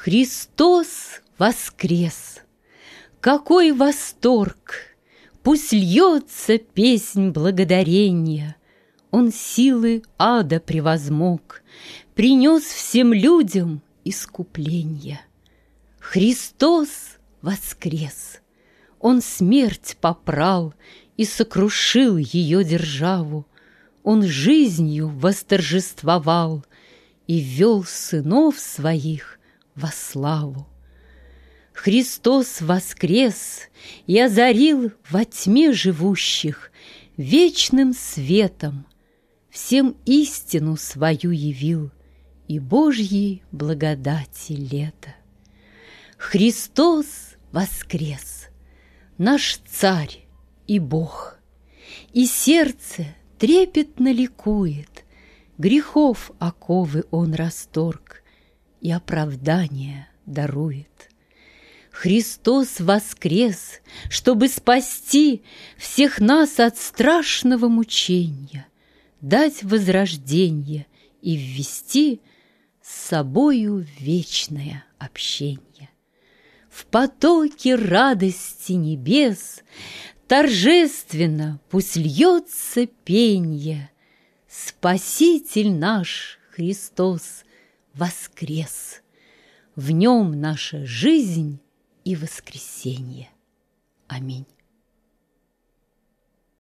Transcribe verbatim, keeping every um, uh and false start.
Христос воскрес! Какой восторг! Пусть льется песнь благодарения. Он силы ада превозмог, принес всем людям искупление. Христос воскрес! Он смерть попрал и сокрушил ее державу. Он жизнью восторжествовал и ввел сынов своих во славу. Христос воскрес и озарил во тьме живущих вечным светом, всем истину свою явил и Божьей благодати лето. Христос воскрес, наш Царь и Бог, и сердце трепетно ликует, грехов оковы Он расторг и оправдание дарует. Христос воскрес, чтобы спасти всех нас от страшного мучения, дать возрождение и ввести с собою вечное общение. В потоке радости небес торжественно пусть льется пенье. Спаситель наш Христос воскрес, в нем наша жизнь и воскресенье. Аминь.